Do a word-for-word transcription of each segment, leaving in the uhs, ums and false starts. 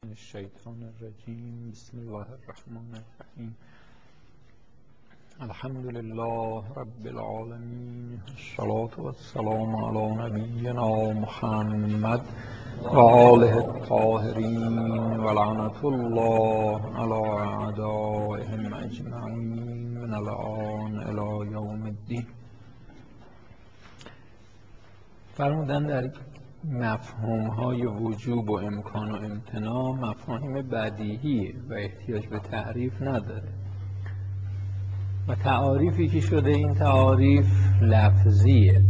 من الشیطان الرجیم. بسم الله الرحمن الرحیم. الحمد لله رب العالمین، الصلاة والسلام علی نبینا محمد و آله الطاهرین و لعنة الله علی اعدائهم اجمعین من الآن الی یوم الدین. فرمودن در مفهوم های وجوب و امکان و امتناع مفاهیم بدیهیه و احتیاج به تعریف نداره و تعاریفی که شده این تعاریف لفظیه،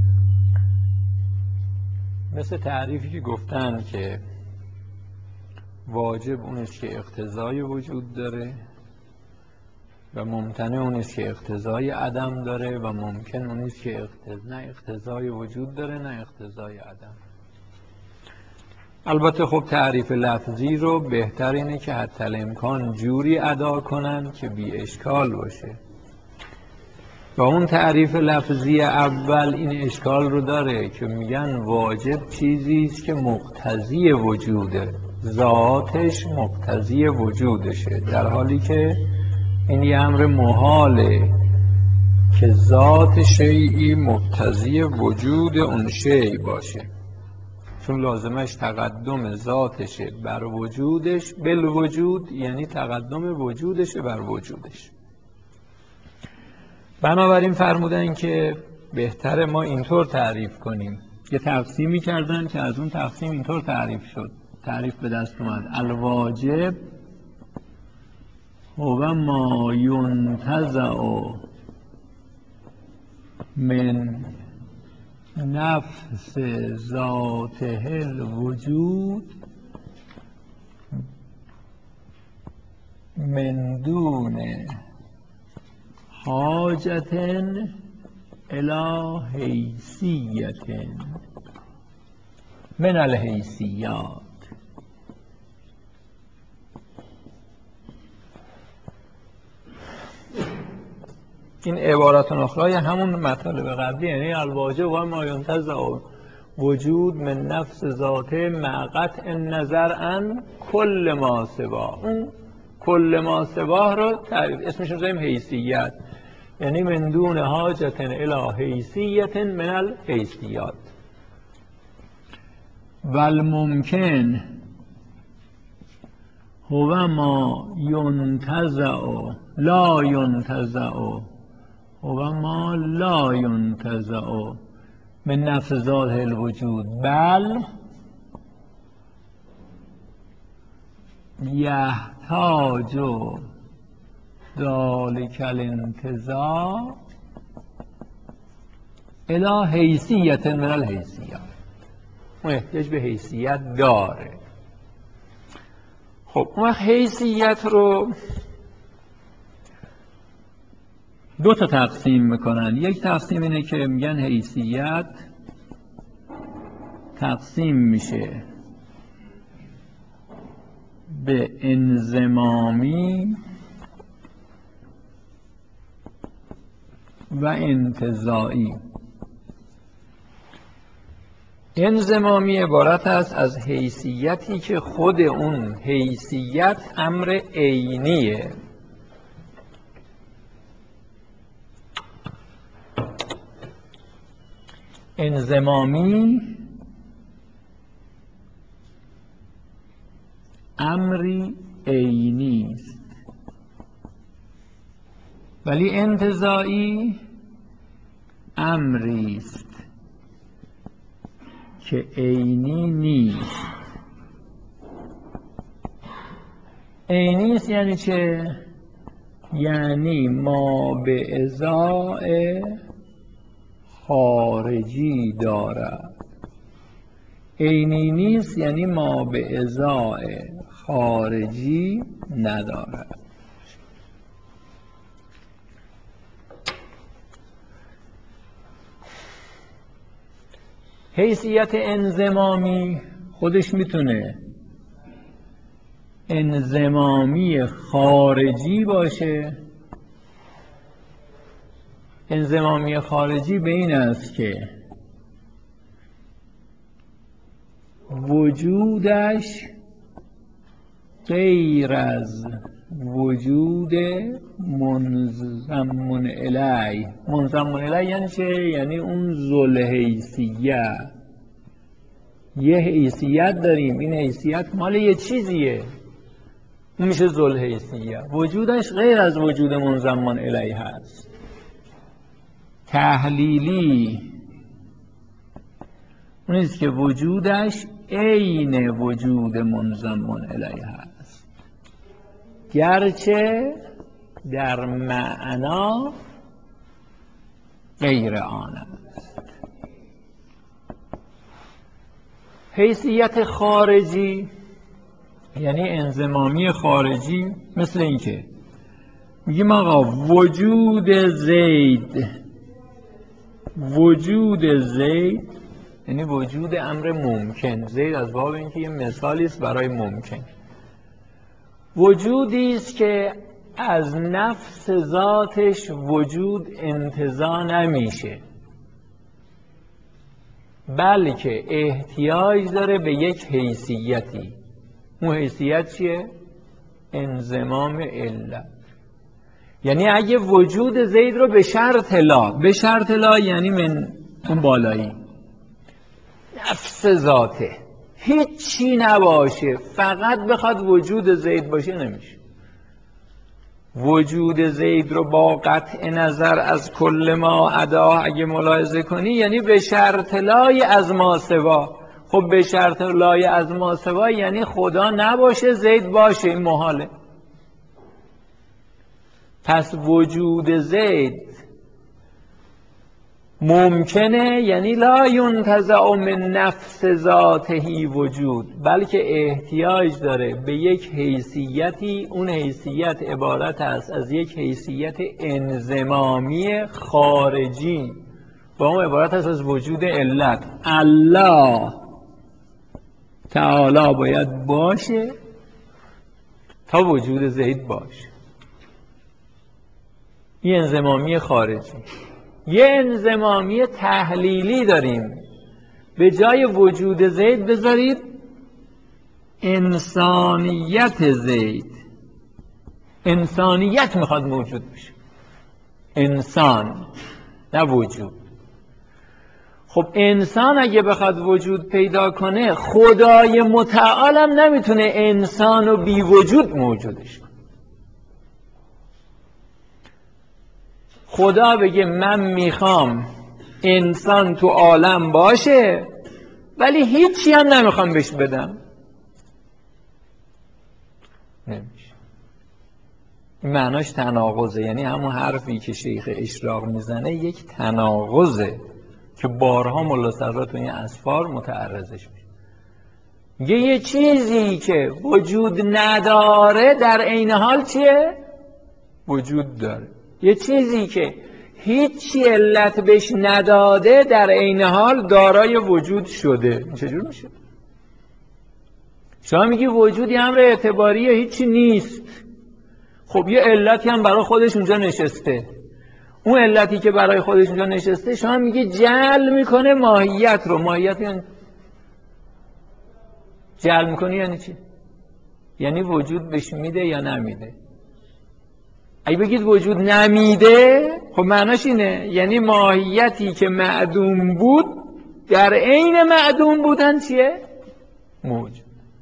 مثل تعریفی که گفتن که واجب اونست که اقتضای وجود داره و ممتنع اونست که اقتضای عدم داره و ممکن اونست که اقتضا نه اقتضای وجود داره نه اقتضای عدم. البته خب تعریف لفظی رو بهتر اینه که حتی الامکان جوری ادا کنن که بی اشکال باشه و اون تعریف لفظی اول این اشکال رو داره که میگن واجب چیزیست که مقتضی وجوده، ذاتش مقتضی وجودشه، در حالی که این یه امر محاله که ذات شیئی مقتضی وجود اون شیء باشه، چون لازمش تقدم ذاتشه بر وجودش، بالوجود یعنی تقدم وجودشه بر وجودش. بنابراین فرمودن که بهتره ما اینطور تعریف کنیم. یه تقسیمی کردن که از اون تقسیم اینطور تعریف شد، تعریف به دست اومد: الواجب هو ما ینتزع من نفس ذاته الوجود من دون حاجت الی حیثیت من الحیثیات. این عبارت اخرى همون مطالب قبلی، یعنی الواجب و ما ینتزع وجود من نفس ذاته مع قطع النظر عن کل ما سواه. اون کل ما سواه رو تعریف اسمش رو بذاریم حیثیت، یعنی من دون حاجت الی حیثیت من الحیثیات. و الممکن هو ما ینتزع لا ینتزع هو ما لا ینتزع من نفس ذات الوجود بل یحتاج ذلک الانتزاع الی حیثیت من الحیثیات. اون احتیاج به حیثیت داره. خب اون حیثیت رو دو تا تقسیم میکنن. یک تقسیم اینه که میگن حیثیت تقسیم میشه به انضمامی و انتزاعی. انضمامی عبارت است از حیثیتی که خود اون حیثیت امر عینیه، انضمامی امری عینی است، ولی انتزاعی امری است که عینی نیست. عینی است یعنی چه؟ یعنی ما به ازای خارجی دارد. عینی نیست یعنی ما به ازای خارجی ندارد. حیثیت انضمامی خودش میتونه انضمامی خارجی باشه. انضمامی خارجی به این است که وجودش غیر از وجود منضم الیه. منضم الیه یعنی چه؟ یعنی اون ذوالحیثیت. یه حیثیت داریم، این حیثیت مال یه چیزیه، اون میشه ذوالحیثیت. وجودش غیر از وجود منضم الیه هست. تحلیلی اونیست که وجودش عین وجود منضم الیه هست، گرچه در معنا غیر آن است. حیثیت خارجی یعنی انضمامی خارجی، مثل این که میگیم آقا وجود زید، وجود زید یعنی وجود امر ممکن. زید از باب اینکه یه مثالی است برای ممکن. وجودی است که از نفس ذاتش وجود انتزاع نمیشه، بلکه احتیاج داره به یک حیثیتی. اون حیثیت چیه؟ انضمام علت. یعنی اگه وجود زید رو به شرط لا، به شرط لا یعنی من اون بالایی، نفس ذاته هیچی نباشه، فقط بخواد وجود زید باشه، نمیشه. وجود زید رو با قطع نظر از کل ما عدا اگه ملاحظه کنی یعنی به شرط لای از ما سوا. خب به شرط لای از ما سوا یعنی خدا نباشه زید باشه، این محاله. پس وجود زید ممکنه، یعنی لا ینتزع من نفس ذاته وجود، بلکه احتیاج داره به یک حیثیتی. اون حیثیت عبارت است از یک حیثیت انضمامی خارجی، با اون عبارت است از وجود علت. الله تعالی باید باشه تا وجود زید باشه. این انضمامی خارجی. یه انضمامی تحلیلی داریم، به جای وجود زید بذارید انسانیت زید. انسانیت میخواد موجود بشه، انسان نه وجود. خب انسان اگه بخواد وجود پیدا کنه، خدای متعال هم نمیتونه انسان و بی وجود موجودش کنه. خدا بگه من میخوام انسان تو عالم باشه ولی هیچی هم نمیخوام بهش بدم، نمیشه. این معناش تناقضه. یعنی همون حرفی که شیخ اشراق میزنه یک تناقضه که بارها ملا صدرا تو این اسفار متعرضش میشه. میگه یه چیزی که وجود نداره در عین حال چیه؟ وجود داره. یه چیزی که هیچ علت بهش نداده در عین حال دارای وجود شده. چجور میشه؟ شما میگی وجودی امر اعتباریه، هیچی نیست. خب یه علتی هم برای خودش اونجا نشسته. اون علتی که برای خودش اونجا نشسته شما میگی جعل میکنه ماهیت رو. ماهیت یعنی جعل میکنه یعنی چی؟ یعنی وجود بهش میده یا نمیده. اگه بگید وجود نمیده، خب معناش اینه یعنی ماهیتی که معدوم بود در عین معدوم بودن چیه؟ موجود.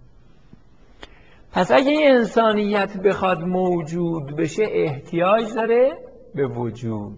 پس اگه این انسانیت بخواد موجود بشه احتیاج داره به وجود.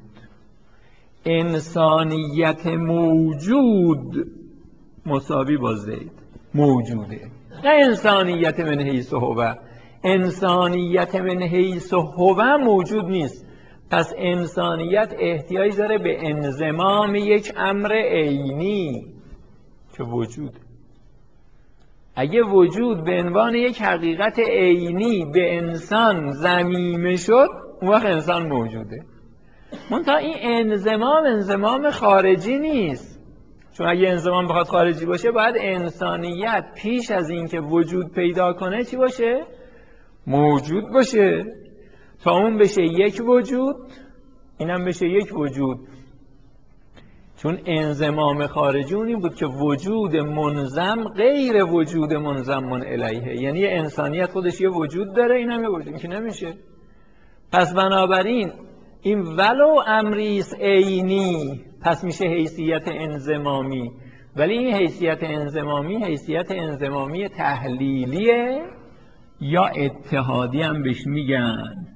انسانیت موجود مساوی با زید موجوده، نه انسانیت من حیث هو. انسانیت من حیث هو موجود نیست. پس انسانیت احتیاج داره به انضمام یک امر عینی که وجود. اگه وجود به عنوان یک حقیقت عینی به انسان ضمیمه شد، اون وقت انسان موجوده. منتها این انضمام انضمام خارجی نیست، چون اگه انضمام بخواد خارجی باشه باید انسانیت پیش از اینکه وجود پیدا کنه چی باشه؟ موجود باشه. تا اون بشه یک وجود، اینم بشه یک وجود. چون انضمام خارجی اون این بود که وجود منضم غیر وجود منضم الیه، یعنی انسانیت خودش یه وجود داره، این هم یه وجود، این که نمیشه. پس بنابراین این ولو امریس عینی پس میشه حیثیت انضمامی، ولی این حیثیت انضمامی حیثیت انضمامی تحلیلیه یا اتحادی هم بهش میگن.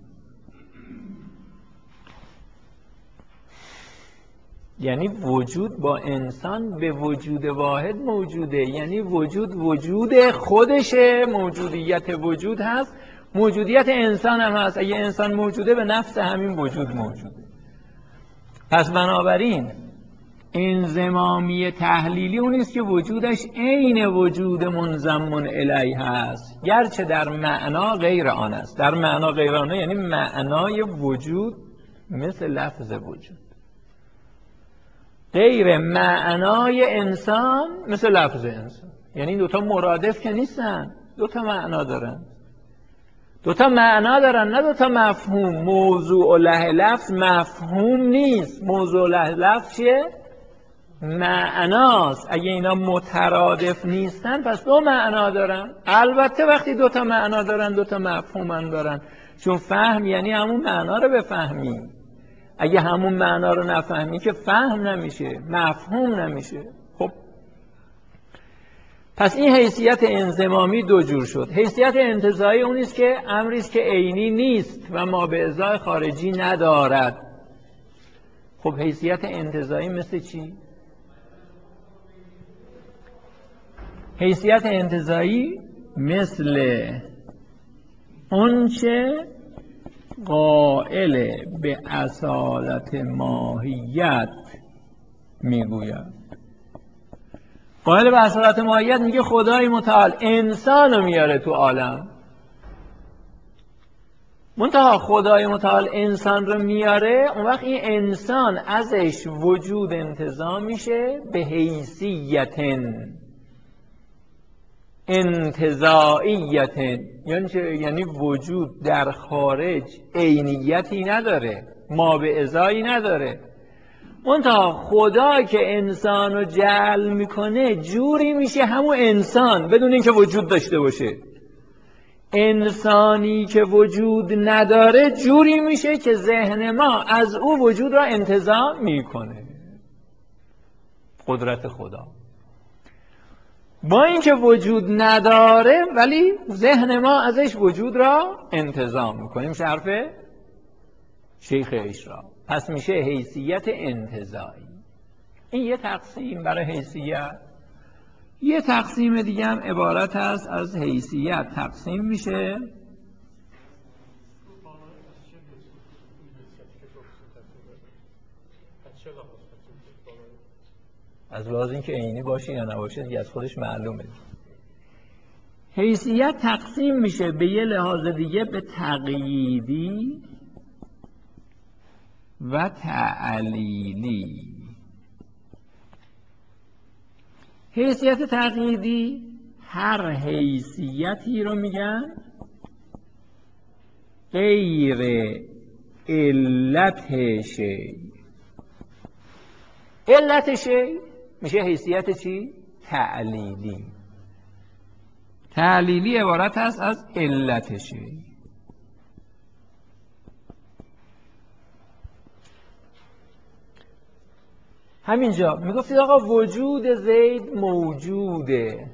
یعنی وجود با انسان به وجود واحد موجوده، یعنی وجود وجود خودشه، موجودیت وجود هست، موجودیت انسان هم هست. اگه انسان موجوده به نفس همین وجود موجوده. پس بنابراین انضمامی تحلیلی اون است که وجودش عین وجود منضم الیه هست، گرچه در معنا غیر آن است. در معنا غیر آن یعنی معنای وجود مثل لفظ وجود، غیر معنای انسان مثل لفظ انسان. یعنی دوتا مرادف که نیستن، دوتا معنا دارن، دوتا معنا دارن نه دوتا مفهوم. موضوع له لفظ مفهوم نیست، موضوع له لفظ چیه؟ معناست. اگه اینا مترادف نیستن پس دو معنا دارن. البته وقتی دوتا معنا دارن دوتا مفهوم هم دارن، چون فهم یعنی همون معنا رو بفهمی. اگه همون معنا رو نفهمی که فهم نمیشه، مفهوم نمیشه. خب پس این حیثیت انضمامی دو جور شد. حیثیت انتزاعی اون است که امری است که عینی نیست و ما به ازای خارجی ندارد. خب حیثیت انتزاعی مثل چی؟ حیثیت انتزاعی مثل اونچه قائل به اصالت ماهیت میگوید. قائل به اصالت ماهیت میگه خدای متعال انسان رو میاره تو عالم، منتها خدای متعال انسان رو میاره، اون وقت این انسان ازش وجود انتزاع میشه به حیثیت انتزاعیت. یعنی چه؟ یعنی وجود در خارج عینیتی نداره، ما به ازایی نداره. منتها خدا که انسان رو جعل میکنه جوری میشه همون انسان بدون اینکه وجود داشته باشه. انسانی که وجود نداره جوری میشه که ذهن ما از او وجود را انتزاع میکنه. قدرت خدا با اینکه وجود نداره ولی ذهن ما ازش وجود را انتزاع میکنیم. حرف شیخ اشراق. پس میشه حیثیت انتزاعی. این یه تقسیم برای حیثیت. یه تقسیم دیگه هم عبارت است از حیثیت تقسیم میشه از لحاظ اینکه عینی باشه یا نباشه دیگه از خودش معلومه. حیثیت تقسیم میشه به یه لحاظ دیگه به تقییدی و تعلیلی. حیثیت تقییدی هر حیثیتی رو میگن غیر علت شی. علت شی میشه حیثیت چی؟ تعلیلی. تعلیلی عبارت است از علت شی. همینجا میگفتید آقا وجود زید موجوده،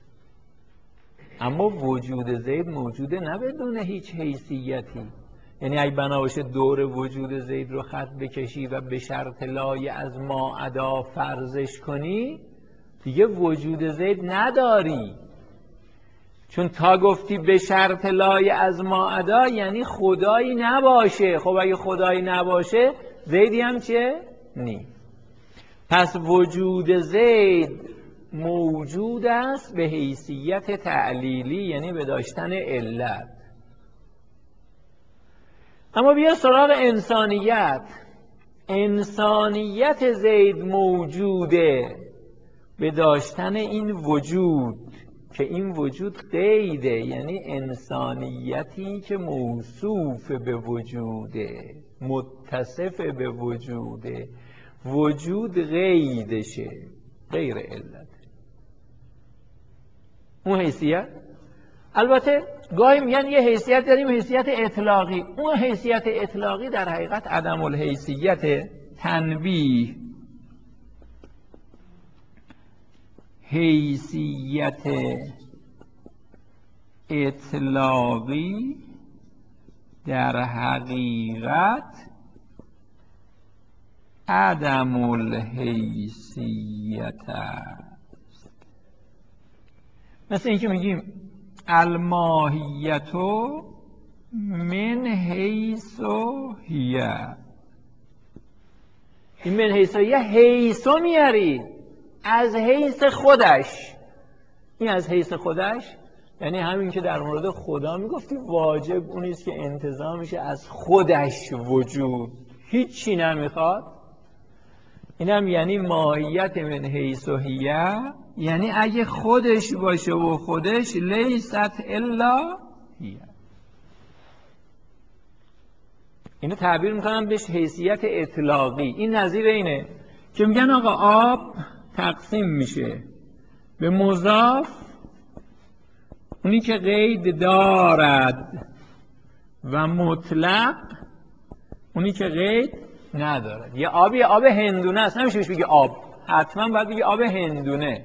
اما وجود زید موجوده نه بدون هیچ حیثیتی. یعنی اگه بنا باشه دور وجود زید رو خط بکشی و به شرط لای از ما ادا فرضش کنی دیگه وجود زید نداری، چون تا گفتی به شرط لای از ما ادا یعنی خدایی نباشه. خب اگه خدایی نباشه زیدی هم چه؟ نیست. پس وجود زید موجود است به حیثیت تعلیلی، یعنی به داشتن علت. اما بیا سراغ انسانیت. انسانیت زید موجوده به داشتن این وجود که این وجود قیده، یعنی انسانیتی که موصوف به وجوده، متصف به وجوده، وجود قیدشه، غیر علت. اون حیثیت البته گاهی میگن یه حیثیت داریم، حیثیت اطلاقی. اون حیثیت اطلاقی در حقیقت عدم الحیثیت تنبیه. حیثیت اطلاقی در حقیقت عدم الحیثیت است. مثل اینکه میگیم الماهیت من حیث هی. این من حیث هی حیث میاری از حیث خودش. این از حیث خودش یعنی همین که در مورد خدا میگفتی واجب اونیست که انتظامش از خودش وجود، هیچی نمیخواد. اینم یعنی ماهیت من حیث هی، یعنی اگه خودش باشه و خودش لیست الا هی. اینو تعبیر میکنم بهش حیثیت اطلاقی. این نظیر اینه که میگن آقا آب تقسیم میشه به مضاف، اونی که قید دارد، و مطلق، اونی که قید ندارد. یه آب یه آب هندونه است، نمیشه بهش بگی آب، حتما باید بگی آب هندونه.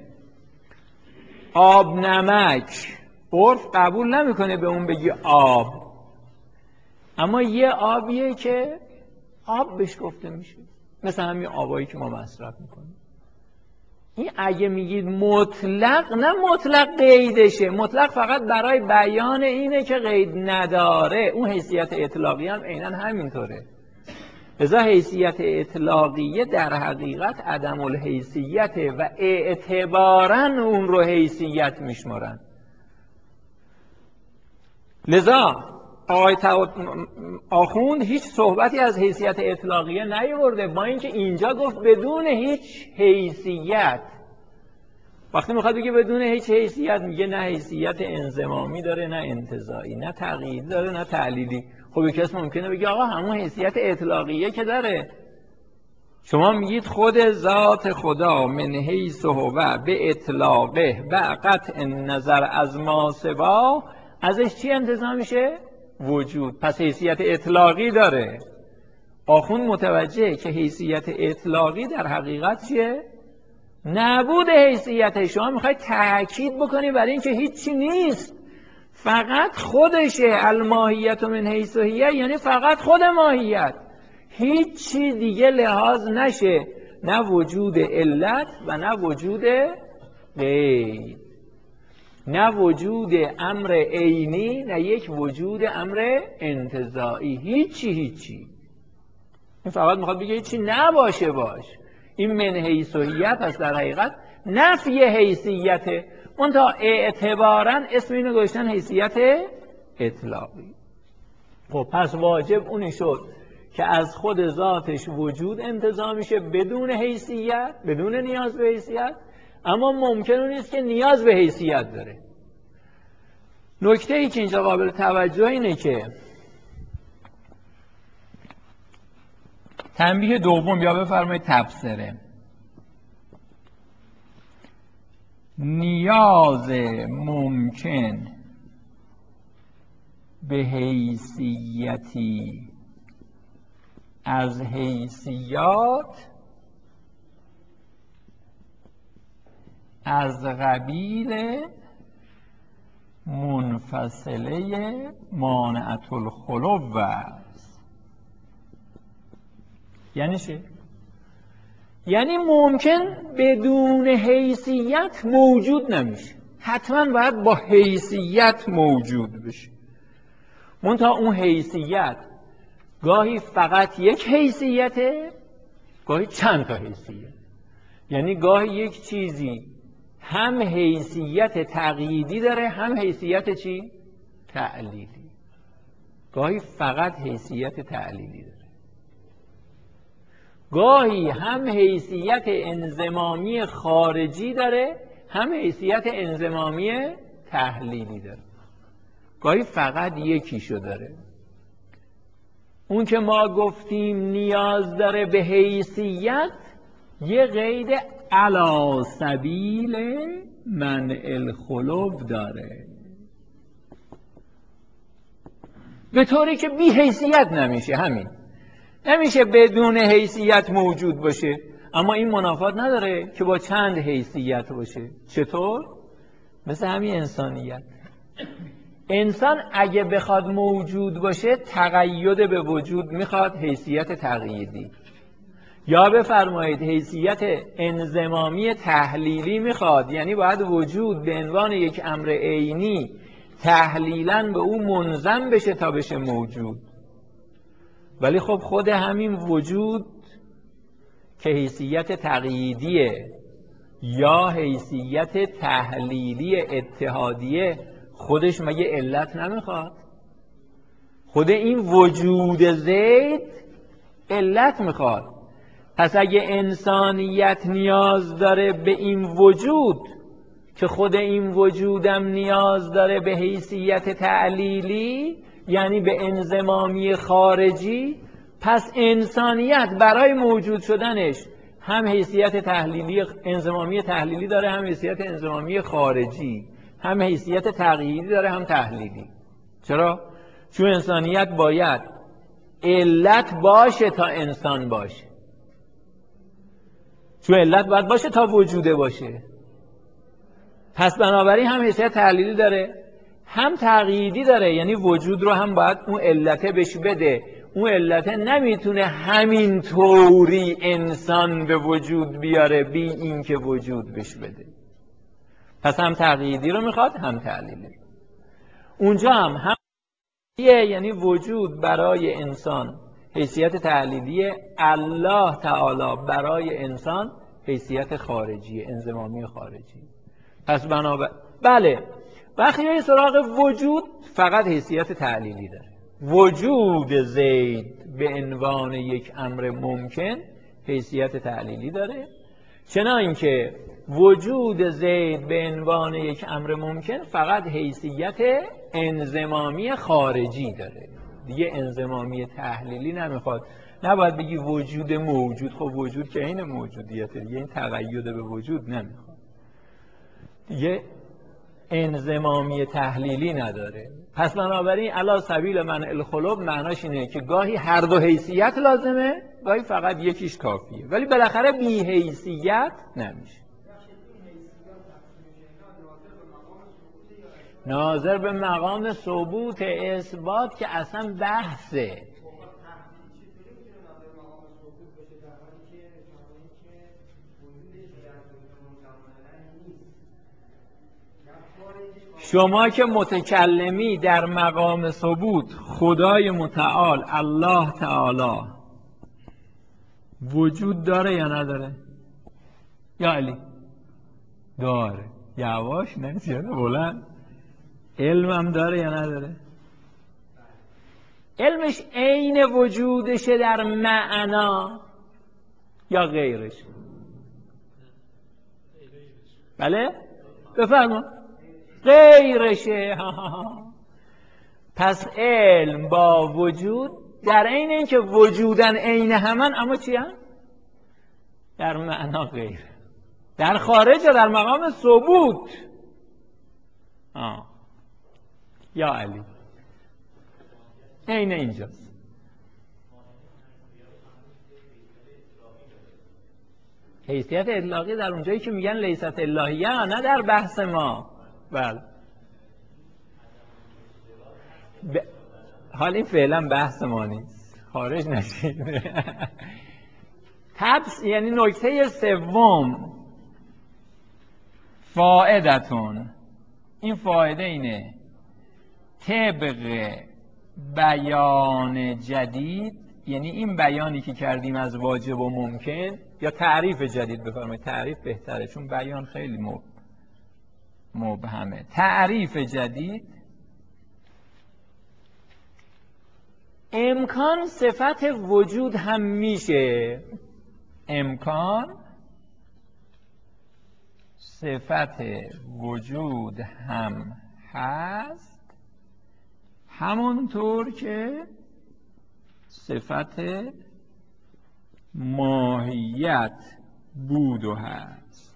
آب نمک عرف قبول نمیکنه به اون بگی آب، اما یه آبیه که آب بهش گفته میشه، مثل همین آبایی که ما مصرف میکنیم. این اگه میگید مطلق، نه مطلق قیدشه، مطلق فقط برای بیان اینه که قید نداره. اون حیثیت اطلاقی هم عیناً همینطوره. لذا حیثیت اطلاقیه در حقیقت عدم الحیثیت و اعتباراً اون رو حیثیت میشمارن. لذا آقای آخوند هیچ صحبتی از حیثیت اطلاقیه نیاورده، با اینکه اینجا گفت بدون هیچ حیثیت. وقتی میخواد بگه بدون هیچ حیثیت، میگه نه حیثیت انضمامی داره، نه انتزاعی، نه تقییدی داره، نه تعلیلی. خب یک کس ممکنه بگه آقا همون حیثیت اطلاقیه که داره. شما میگید خود ذات خدا من حیث هو به اطلاقه و قطع نظر از ما سوا، ازش چی انتزاع میشه؟ وجود. پس حیثیت اطلاقی داره. آخوند متوجه که حیثیت اطلاقی در حقیقت چیه؟ نبود حیثیت. شما میخواید تأکید بکنی برای اینکه هیچی نیست، فقط خودشه. الماهیت من حیث هی یعنی فقط خود ماهیت، هیچی دیگه لحاظ نشه، نه وجود علت و نه وجود غیر، نه وجود امر عینی، نه یک وجود امر انتزاعی. هیچی هیچی. این فقط میخواد بگه هیچی نباشه باش. این من حیث هی پس در حقیقت نفی حیثیته، منتها اعتباراً اسم اینو گذاشتن حیثیت اطلاقی. خب پس واجب اونی شد که از خود ذاتش وجود انتزاع میشه بدون حیثیت، بدون نیاز به حیثیت، اما ممکن نیست که نیاز به حیثیت داره. نکته ای که اینجا قابل توجه اینه که تنبیه دوم یا بفرمایید تبصره، نیاز ممکن به حیثیتی از حیثیات از قبیل منفصله مانعة الخلو است. یعنی چه؟ یعنی ممکن بدون حیثیت موجود نمیشه، حتما باید با حیثیت موجود بشه. منتها اون حیثیت گاهی فقط یک حیثیته، گاهی چند تا حیثیت. یعنی گاهی یک چیزی هم حیثیت تقییدی داره، هم حیثیت چی؟ تعلیلی. گاهی فقط حیثیت تعلیلی داره. گاهی هم حیثیت انضمامی خارجی داره، هم حیثیت انضمامی تحلیلی داره. گاهی فقط یکیشو داره. اون که ما گفتیم نیاز داره به حیثیت، یه قید علی سبیل منع الخلو داره، به طوری که بی حیثیت نمیشه. همین نمیشه بدون حیثیت موجود باشه، اما این منافات نداره که با چند حیثیت باشه. چطور؟ مثل همین انسانیت. انسان اگه بخواد موجود باشه تقید به وجود میخواد، حیثیت تقییدی، یا بفرمایید حیثیت انضمامی تحلیلی میخواد، یعنی باید وجود به عنوان یک امر عینی تحلیلاً به او منضم بشه تا بشه موجود. ولی خب خود همین وجود که حیثیت تقییدیه یا حیثیت تحلیلی اتحادیه، خودش مگه علت نمیخواد؟ خود این وجود زید علت میخواد. پس اگه انسانیت نیاز داره به این وجود، که خود این وجودم نیاز داره به حیثیت تعلیلی، یعنی به انضمامی خارجی، پس انسانیت برای موجود شدنش هم حیثیت تحلیلی انضمامی تحلیلی داره، هم حیثیت انضمامی خارجی، هم حیثیت تقییدی داره، هم تحلیلی. چرا؟ چون انسانیت باید علت باشه تا انسان باشه، چون علت باید باشه تا وجوده باشه. پس بنابراین هم حیثیت تحلیلی داره هم تقییدی داره، یعنی وجود رو هم باید اون علته بهش بده. اون علته نمیتونه همین طوری انسان به وجود بیاره بی این که وجود بهش بده. پس هم تقییدی رو میخواد هم تحلیلی. اونجا هم هم یعنی وجود برای انسان حیثیت تحلیلی، الله تعالی برای انسان حیثیت خارجی، انضمامی خارجی. پس بنابر بله وقتی یه سراغ وجود فقط حیثیت تعلیلی داره. وجود زید به عنوان یک امر ممکن حیثیت تعلیلی داره، چنان که وجود زید به عنوان یک امر ممکن فقط حیثیت انضمامی خارجی داره، دیگه انضمامی تحلیلی نمیخواد. نباید بگی وجود موجود، خب وجود که این موجودیته دیگه، این تقید به وجود نمیخواد، دیگه انضمامی تحلیلی نداره. پس بنابراین علی سبیل منع الخلو معناش اینه که گاهی هر دو حیثیت لازمه، گاهی فقط یکیش کافیه، ولی بالاخره بی حیثیت نمیشه. ناظر به مقام ثبوت اثبات که اصلا بحثه. شما که متکلمی در مقام ثبوت، خدای متعال الله تعالی وجود داره یا نداره؟ یا علی داره. یواش نه زیاده بلند. علمم داره یا نداره؟ علمش عین وجودشه در معنا یا غیرش؟ بله بفرما غیرشه. پس علم با وجود در عین اینکه وجودن عین همن، اما چی هم؟ در معنا غیر، در خارج در مقام ثبوت. آه. یا علی عین اینجاست. حیثیت اطلاقی در اونجایی که میگن لیست الهیه، نه در بحث ما. بله ب... حال این فعلا بحث ما نیست، خارج نشید. تبس یعنی نکته سوم فائدتون، این فایده اینه طبق بیان جدید، یعنی این بیانی که کردیم از واجب و ممکن، یا تعریف جدید بفرمایید، تعریف بهتره چون بیان خیلی مبهمه. تعریف جدید امکان صفت وجود هم میشه، امکان صفت وجود هم هست، همونطور که صفت ماهیت بود و هست.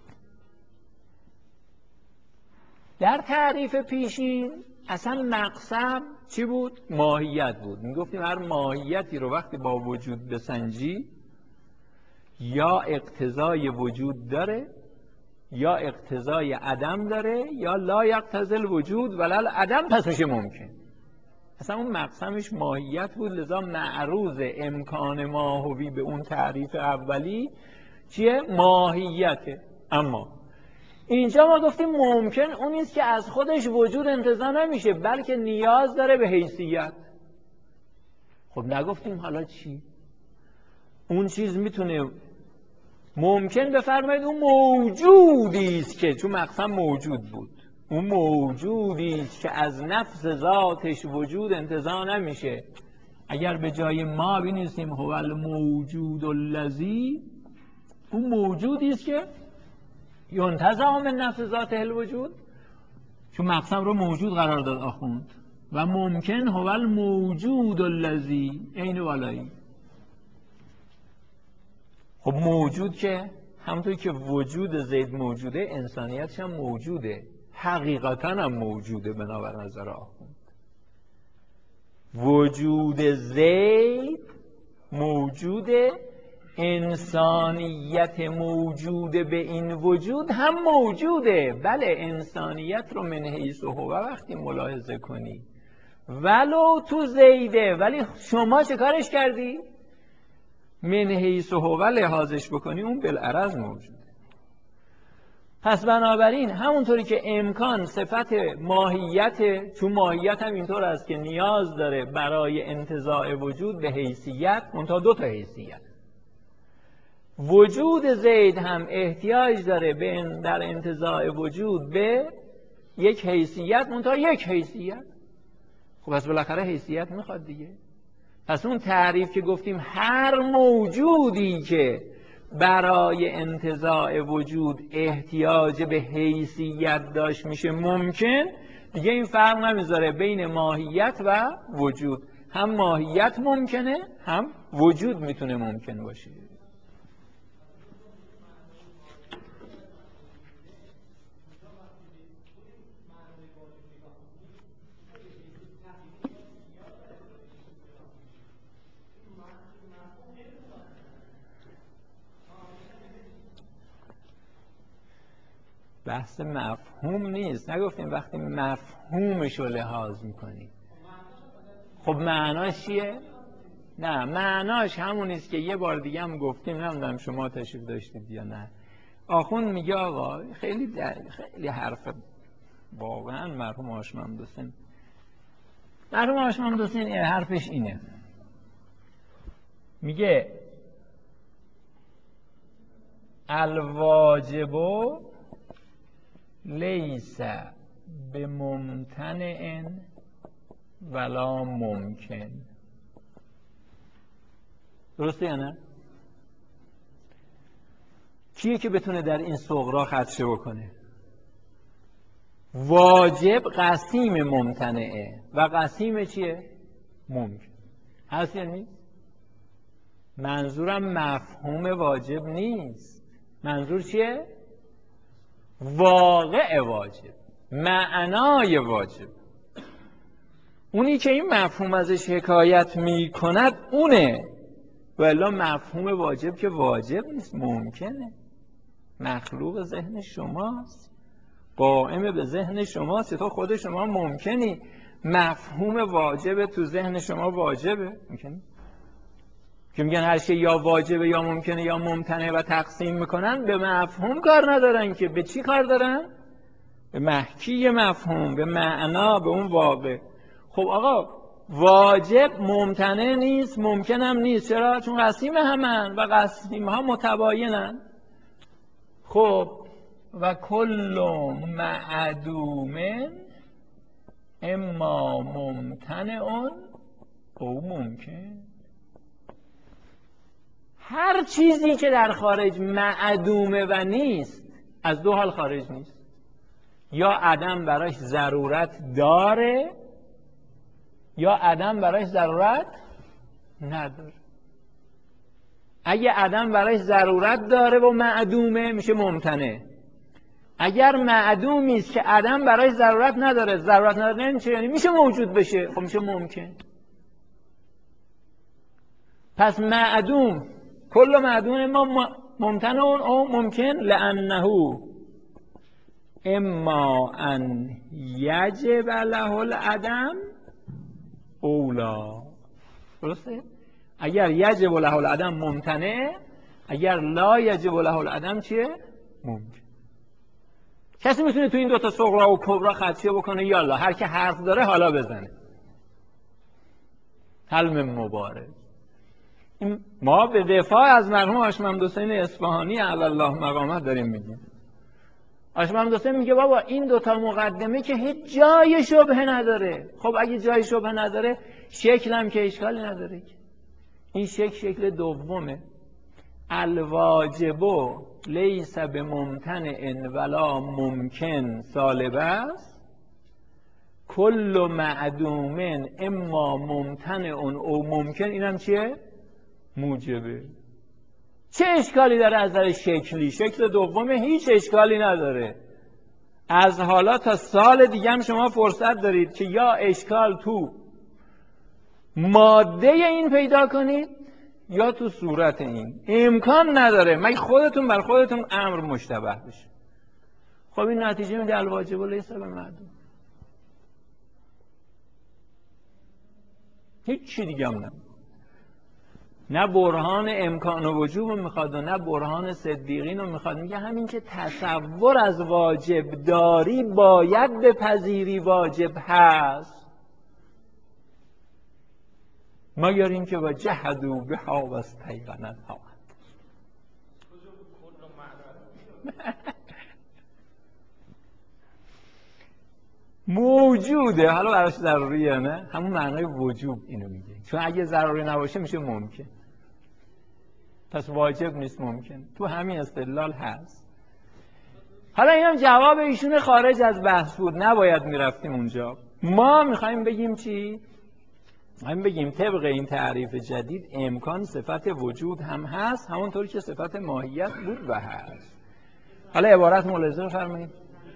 در تعریف پیشین اصلا مقسم چی بود؟ ماهیت بود. میگفتیم هر ماهیتی رو وقتی با وجود بسنجی یا اقتضای وجود داره یا اقتضای عدم داره یا لا یقتضی الوجود ولل عدم، پس میشه ممکن. اصلا اون مقسمش ماهیت بود، لذا معروض امکان ماهوی به اون تعریف اولی چیه؟ ماهیته. اما اینجا ما گفتیم ممکن اون نیست که از خودش وجود انتزاع نمیشه، بلکه نیاز داره به حیثیت. خب نگفتیم حالا چی؟ اون چیز میتونه ممکن بفرمایید اون موجودی است که چون مقسم موجود بود، اون موجودی است که از نفس ذاتش وجود انتزاع نمیشه. اگر به جای ما بنویسیم هو الموجود الذی، اون موجودی است که ینتزع من نفس ذات الوجود، چون مقسم رو موجود قرار داد آخوند. و ممکن هو الموجود الذی عین والایی. خب موجود که همونطور که وجود زید موجوده، انسانیتش هم موجوده، حقیقتا هم موجوده بنابر نظر آخوند. وجود زید موجوده، انسانیت موجوده به این وجود هم موجوده. بله انسانیت رو من حیث و هو وقتی ملاحظه کنی ولو تو زیده، ولی شما چه کارش کردی؟ من حیث و هو لحاظش بکنی اون بالعرض موجوده. پس بنابراین همونطوری که امکان صفت ماهیت، چون ماهیت هم اینطور است که نیاز داره برای انتزاع وجود به حیثیت، منتها دو تا حیثیت. وجود زید هم احتیاج داره به در انتزاع وجود به یک حیثیت، منتها یک حیثیت. خب پس بالاخره حیثیت میخواد دیگه. پس اون تعریف که گفتیم هر موجودی که برای انتزاع وجود احتیاج به حیثیت داشت میشه ممکن، دیگه این فرق نمیذاره بین ماهیت و وجود. هم ماهیت ممکنه هم وجود میتونه ممکن باشه. بحث مفهوم نیست. نگفتیم وقتی مفهومش رو لحاظ میکنی. خب معناش چیه؟ نه معناش همون است که یه بار دیگه هم گفتیم، نمیدونم شما تشریف داشتید یا نه. آخوند میگه آقا خیلی خیلی حرف واقعا مرحوم هاشم حسین مرحوم هاشم حسین حرفش اینه، میگه الواجب لیس به ممتنع ولا ممکن. درسته یا نه؟ کیه که بتونه در این صغرا خدشه بکنه؟ واجب قسیم ممتنعه و قسیم چیه؟ ممکن. هست یا نیست؟ منظورم مفهوم واجب نیست. منظور چیه؟ واقع واجب، معنای واجب. اونی که این مفهوم ازش حکایت می کند اونه، ولی مفهوم واجب که واجب نیست، ممکنه. مخلوق ذهن شماست، قائم به ذهن شماست، تو خود شما ممکنی. مفهوم واجب تو ذهن شما واجبه؟ ممکنه که میگن هر شی یا واجبه یا ممکنه یا ممتنه و تقسیم میکنن، به مفهوم کار ندارن که به چی کار دارن؟ به محکی مفهوم، به معنا، به اون واقع. خب آقا واجب ممتنع نیست، ممکن هم نیست. چرا؟ چون قسیم همن و قسیم ها متباینن. خب و کل معدوم اما ممتنع او ممکن. هر چیزی که در خارج معدومه و نیست، از دو حال خارج نیست. یا عدم براش ضرورت داره یا عدم براش ضرورت نداره. اگه عدم برایش ضرورت داره و معدومه میشه ممتنع. اگر معدومی است که عدم برایش ضرورت نداره، ضرورت نداره یعنی چه؟ یعنی میشه موجود بشه، خب میشه ممکن. پس معدوم کل معدوم ما ممتنع او ممکن، لانه اما ان یجب له العدم اولا. درسته؟ اگر یجب له العدم ممتنع، اگر لا یجب له العدم چیه؟ ممکن. کسی میتونه تو این دوتا صغرا و کبرا خدشه بکنه؟ یالا هر که حرف داره حالا بزنه. حلم مبارک. ما به دفاع از مرحوم هاشم حسین اصفهانی علی الله مقامه داریم میگیم. هاشم حسین میگه بابا این دوتا مقدمه که هیچ جای شبهه نداره. خب اگه جای شبهه نداره شکلم که اشکالی نداره. این شکل شکل دومه. الواجب لیس بممتنع ولا ممکن سالبه است، کل معدوم اما ممتنع او ممکن. اینم چیه؟ موجبه. چه اشکالی داره از نظر شکلی؟ شکل دومه هیچ اشکالی نداره. از حالا تا سال دیگه هم شما فرصت دارید که یا اشکال تو ماده این پیدا کنید یا تو صورت این. امکان نداره مگه خودتون بر خودتون امر مشتبه بشه. خب این نتیجه میده الواجب لیس بمعدوم. هیچ چی دیگه هم نه. نه برهان امکان و وجوب میخواد و نه برهان صدیقین رو میخواد. میگه همین که تصور از واجب داری باید به پذیری واجب هست، مگر این که و جهدوا بها و استیقنتها. موجوده، حالا براش ضروریه نه؟ همون معنای وجوب اینو میگه، چون اگه ضروری نباشه میشه ممکن. پس واجب نیست، ممکن. تو همین استدلال هست. حالا اینم جواب ایشون خارج از بحث بود، نباید میرفتیم اونجا. ما میخوایم بگیم چی؟ میخوایم بگیم طبق این تعریف جدید امکان صفت وجود هم هست، همونطوری که صفت ماهیت بود و هست. حالا عبارت ملاحظه فرمایید.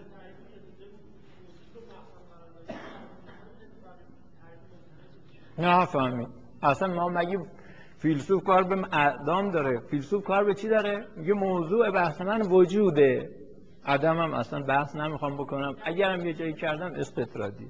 نه فهمید. اصلا ما مگه فیلسوف کار به اعدام داره؟ فیلسوف کار به چی داره؟ میگه موضوع بحث من وجوده، عدم هم اصلا بحث نمیخوام بکنم. اگرم یه جایی کردم استطرادی.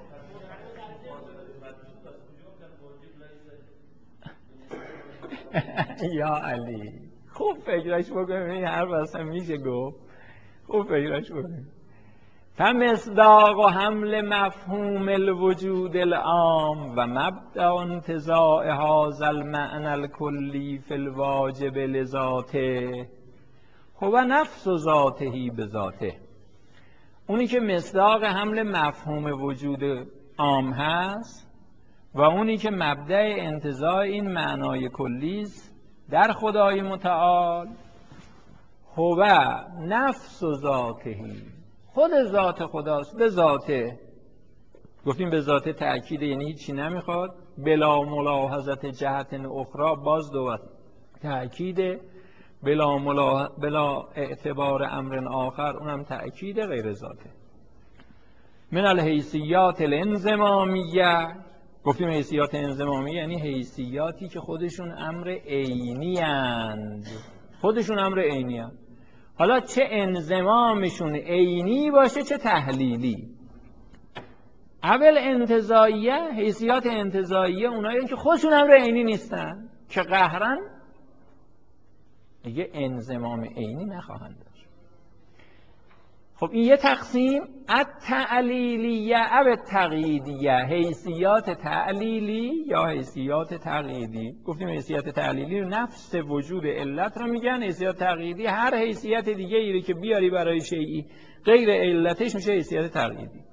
یا علی خوب فکرش بکنیم این حرف اصلا میشه گفت. خوب فکرش بکنیم. فمصداق و حمل مفهوم الوجود العام و مبدأ انتزاع هذا المعنى الکلی فی الواجب لذاته هو نفس ذاته بذاته. اونی که مصداق حمل مفهوم وجود عام هست و اونی که مبدأ انتزاع این معنای کلی است در خدای متعال، هو نفس ذاته، خود ذات خداست. به ذاته گفتیم، به ذاته تأکید یعنی هیچی نمیخواد. بلا ملاحظت جهت اخرى باز دو تأکید. بلا, ملاح... بلا اعتبار امر آخر اونم تأکید غیر ذاته. من الحیثیات الانضمامیه، گفتیم حیثیات انضمامیه یعنی حیثیاتی که خودشون امر عینی اند. خودشون امر عینی اند. حالا چه انضمامشون عینی باشه چه تحلیلی. اول انتزاعیه، حیثیات انتزاعیه اونایی که خودشون امر عینی نیستن که قهرن دیگه انضمام عینی نخواهند داشت. خب این یه تقسیم. التعلیلیه او تقییدیه، حیثیات تعلیلی یا حیثیات تقییدی. گفتیم حیثیت تعلیلی نفس وجود علت رو میگن، حیثیت تقییدی هر حیثیت دیگه ای که بیاری برای شیئی غیر علتش میشه حیثیت تقییدی.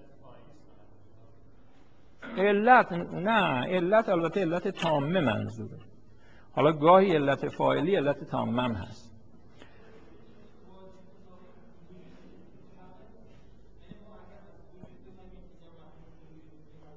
علت نه، علت البته علت تامه منظوره. حالا گاهی علت فاعلی علت تامه هم هست.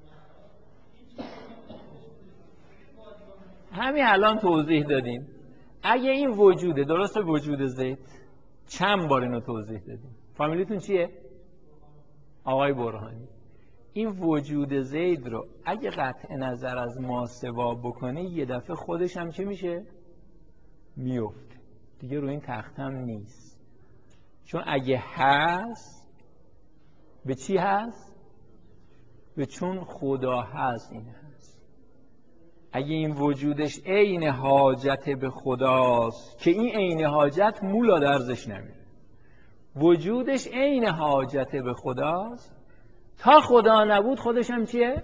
همین الان توضیح دادیم. اگه این وجوده، درست وجود زید چند بار اینو توضیح دادیم. فامیلیتون چیه؟ آقای برهانی. این وجود زید رو اگه قطع نظر از ماسوا بکنی یه دفعه خودش هم چه میشه؟ میفته دیگه، رو این تخت هم نیست. چون اگه هست به چی هست؟ به چون خدا هست این هست. اگه این وجودش عین حاجت به خداست که این عین حاجت مولا درزش نمیره، وجودش عین حاجت به خداست، تا خدا نبود خودش هم چیه؟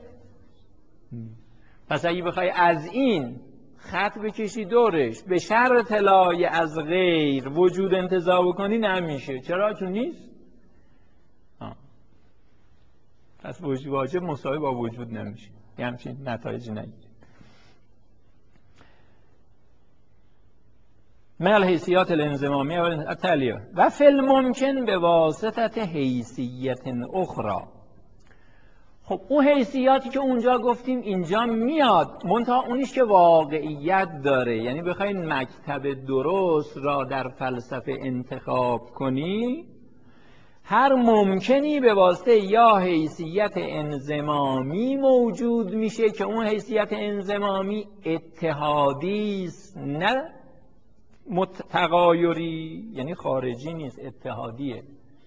پس اگه بخوای از این خط بکشی دورش به شر طلای از غیر وجود انتزاع بکنی نمیشه. چرا؟ چون نیست. آه. پس واجب مساوی با وجود نمیشه، یه همچین نتایجی نگیره. من الحیثیات الانضمامی و تلیه و فی الممکن به واسطت حیثیت اخرى. خب اون حیثیاتی که اونجا گفتیم اینجا میاد، منتها اونیش که واقعیت داره. یعنی بخواین مکتب درست را در فلسفه انتخاب کنی، هر ممکنی به واسطه یا حیثیت انضمامی موجود میشه که اون حیثیت انضمامی اتحادی است، نه متغایری، یعنی خارجی نیست، اتحادیه.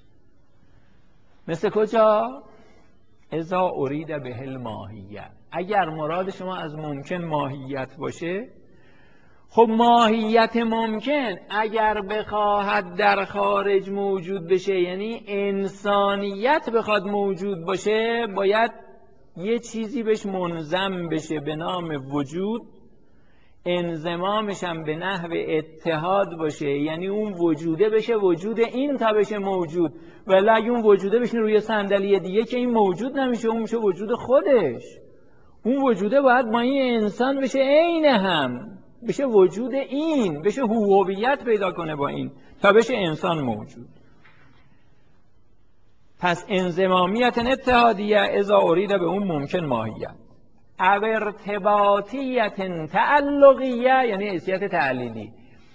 مثل کجا؟ اذا ارید به الماهیت. اگر مراد شما از ممکن ماهیت باشه، خب ماهیت ممکن اگر بخواهد در خارج موجود بشه، یعنی انسانیت بخواد موجود باشه، باید یه چیزی بهش منضم بشه به نام وجود، انضمامش هم به نحو اتحاد باشه، یعنی اون وجوده بشه وجود این تا بشه موجود. ولی اگه اون وجوده بشه روی صندلی دیگه که این موجود نمیشه، اون میشه وجود خودش. اون وجوده باید با این انسان بشه عین هم، بشه وجود این، بشه هویت پیدا کنه با این تا بشه انسان موجود. پس انضمامیت اتحادیه اذا ارید به اون ممکن ماهیت، او ارتباطیت تعلقیه، یعنی حیثیت تعلیلی،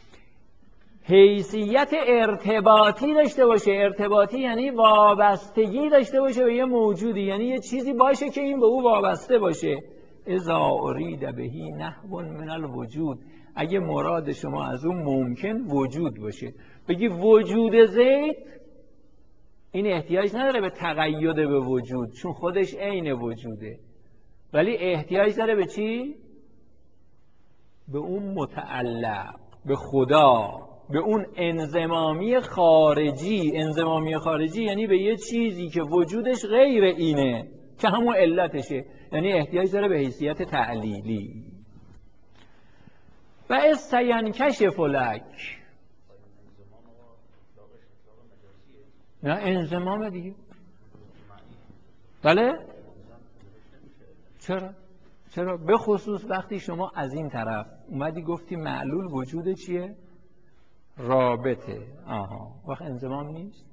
حیثیت ارتباطی داشته باشه. ارتباطی یعنی وابستگی داشته باشه به یه موجودی، یعنی یه چیزی باشه که این به او وابسته باشه. اذا ارید بهی نحو من الوجود، اگه مراد شما از اون ممکن وجود باشه، بگی وجود زید، این احتیاج نداره به تقید به وجود چون خودش عین وجوده، ولی احتیاج داره به چی؟ به اون متعلق، به خدا، به اون انضمامی خارجی. انضمامی خارجی یعنی به یه چیزی که وجودش غیر اینه که همون علتشه، یعنی احتیاج داره به حیثیت تعلیلی. و استینکشف لک، نه انضمام دیگه. بله؟ چرا؟ چرا؟ به خصوص وقتی شما از این طرف اومدی گفتی معلول وجود چیه؟ رابطه. آها، وقت انضمام نیست؟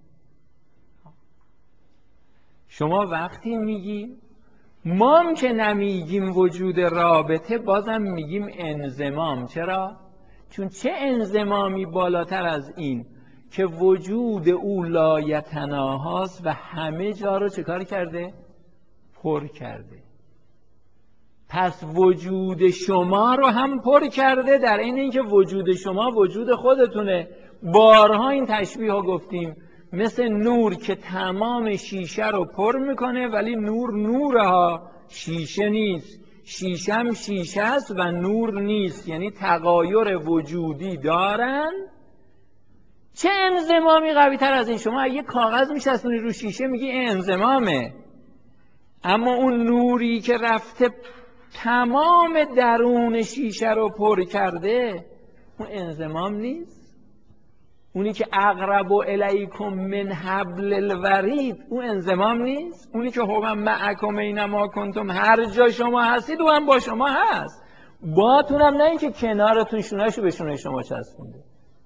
شما وقتی میگی ما هم که نمیگیم وجود رابطه، بازم میگیم انضمام. چرا؟ چون چه انضمامی بالاتر از این که وجود او لایتناهاست و همه جا رو چه کار کرده؟ پر کرده. پس وجود شما رو هم پر کرده، در این اینکه وجود شما وجود خودتونه. بارها این تشبیه ها گفتیم، مثل نور که تمام شیشه رو پر میکنه ولی نور نوره ها، شیشه نیست. شیشه هم شیشه است و نور نیست، یعنی تغایر وجودی دارن. چه انضمامی قوی تر از این؟ شما اگه کاغذ میچسبونی رو شیشه میگی انضمامه، اما اون نوری که رفته تمام درون شیشه رو پر کرده، اون انضمام نیست. اونی که اقرب الیکم من حبل الورید، اون انضمام نیست. اونی که هو معکم اینما کنتم، هر جا شما هستید او هم با شما هست. باتون هم نه این که کنارتون شونهشو به شونه شما چسبونده،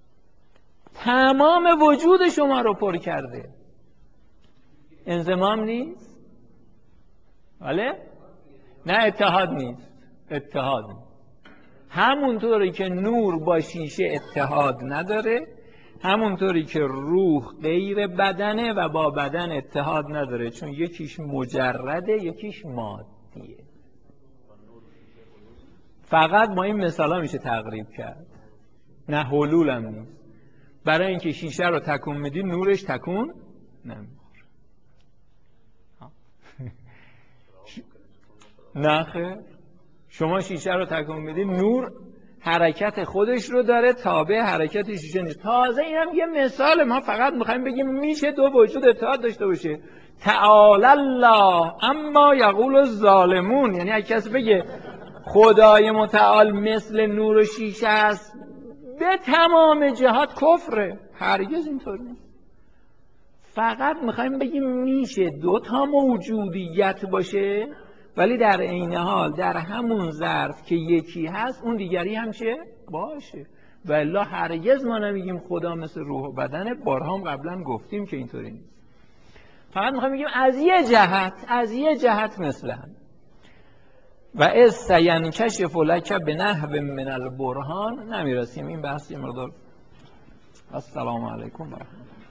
تمام وجود شما رو پر کرده. انضمام نیست؟ بله؟ نه اتحاد نیست. اتحاد نیست. همونطوری که نور با شیشه اتحاد نداره، همونطوری که روح غیر بدنه و با بدن اتحاد نداره، چون یکیش مجرده یکیش مادیه. فقط با این مثالا میشه تقریب کرد، نه حلول هم نیست. برای اینکه شیشه رو تکون میدی نورش تکون نمیخوره. نه خیر، شما شیشه رو تکون میدی نور حرکت خودش رو داره، تابع حرکت شیشه نیست. تازه اینم یه مثال، ما فقط میخوایم بگیم میشه دو وجود اتحاد داشته باشه. تعالی الله اما یقول الظالمون، یعنی اگه کسی بگه خدای متعال مثل نور و شیشه است به تمام جهات کفره. هرگز اینطور نیست. فقط میخوایم بگیم میشه دو تا موجودیت باشه ولی در عین حال در همون ظرف که یکی هست اون دیگری هم چه باشه. و الا هرگز ما نمیگیم خدا مثل روح و بدنه. بارها هم قبلا گفتیم که اینطوری نیست. فقط میخوایم بگیم از یه جهت از یه جهت مثل هم. و از سینکشف لک به نحو من البرهان نمیرسیم. این بحث یه مقدار. السلام علیکم و رحمت الله.